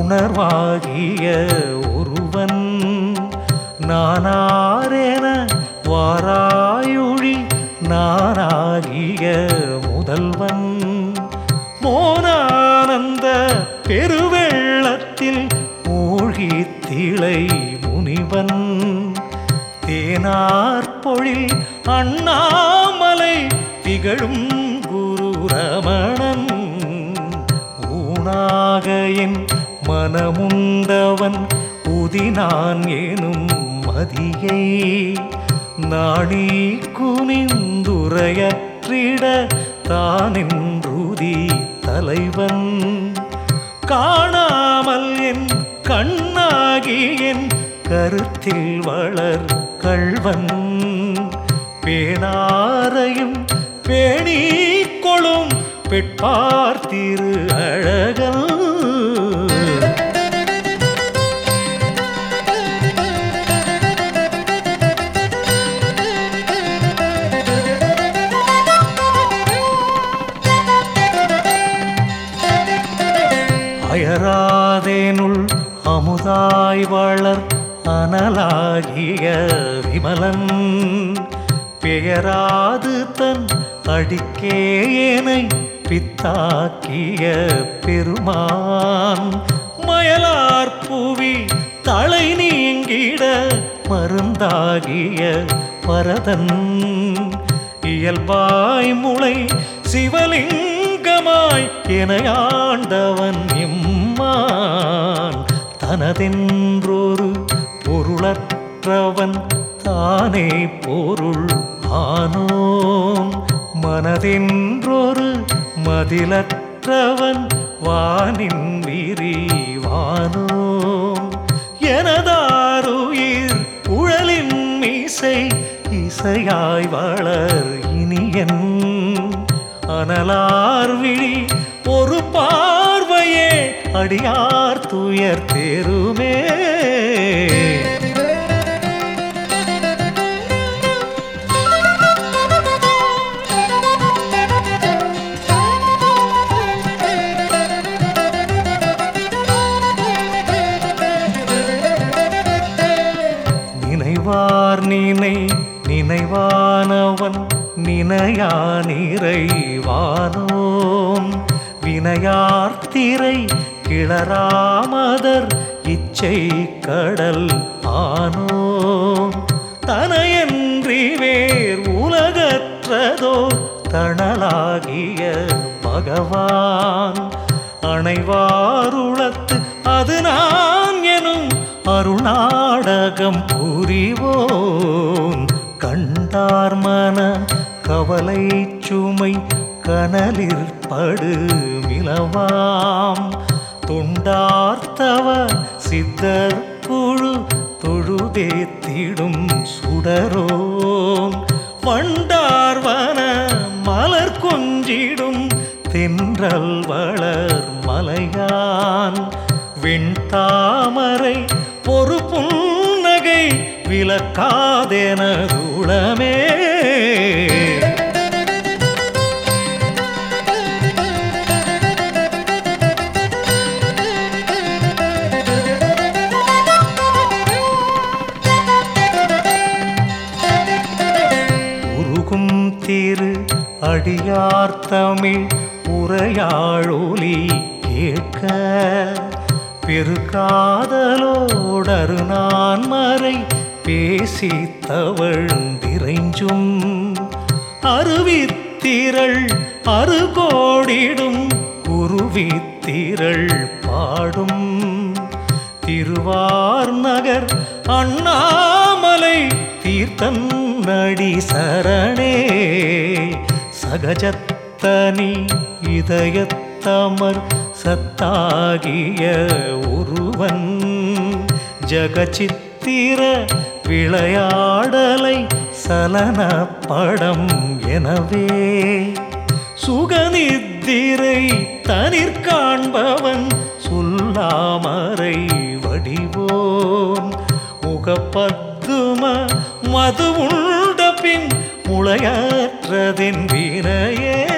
உணர்வாகிய ஒருவன் நானாரென வாராயுழி நானாகிய முதல்வன் மோனானந்த பெருவெள்ளத்தில் மூழ்கி திளை முனிவன் தேனார் பொழில் அண்ணாமலை திகழும் குரு ரமணன் ஊனாக என் மனமுண்டவன் உதினான் எனும் மதியை நாணி குனிந்துரையற்றிட தானின்றுதி தலைவன் காணாமல் என் கண்ணாகி என் கருத்தில் வளர் கள்வன் பேணாரையும் பேணி கொளும் பெட்பார் திரு அழகன் அயராதேனுள் அமுதாய் வளர் அனலாகிய விமலன் பெயராது தன் அடிக்கேனை பித்தாக்கிய பெருமான் மயலார் புவி தலை நீங்கிட மருந்தாகிய பரதன் இயல்பாய் முளை சிவலிங்கமாய் எனையாண்டவன் இம்மான் தனதென்றொரு பொருளற்றவன் தானே பொருள் ஆனோன் மனதென்றொரு மதிலற்றவன் வானின் விரிவானோன் எனதாருயிர் உழலின் மீசை இசையாய் வளர் இனியன் அனலார் விழி ஒரு பார்வையே அடியார் துயர் தேருமே நினைவார் நினை நினைவானவன் நினையா நிறைவானோம் வினையார்த்திரை கிளராமதர் இச்சை கடல் ஆனோம் தனையன்றி வேர் உலகற்றதோர் தணலாகிய பகவான் அணைவாருளத்து அது நான் எனும் அருநாடகம் புரிவோன் கண்டார் மன கவலை சுமை கனலிற்படு மிளவாம் தொண்டார்த்தவ சித்தர் குழு தொழுதேத்திடும் சுடரோன் வண்டார்வன மலர் கொஞ்சிடும் தென்றல் வளர் மலையான் வெண்தாமரை ஒரு புன்னகை விளக்காதெனதுளமே உருகும் திரு அடியார் தமிழ் உரையாழொலி கேட்க பெருகாதலோடரு நான் மறை பேசி தவழ்ந்திரைஞ்சும் அருவித்திரள் அருகோடிடும் குருவித்திரள் பாடும் திருவார் நகர் அண்ணாமலை தீர்த்தன் நடி சரணே சகஜத்தனி இதயத்தமர் சத்தாகிய ஒருவன் ஜகச்சித்திர விளையாடலை சலன படம் எனவே சுகநித்திரை தனிற் காண்பவன் சொல்லாமரை வடிவோன் முகப்பத்தும மது உண்ட பின் முளையற்றதென் வினையே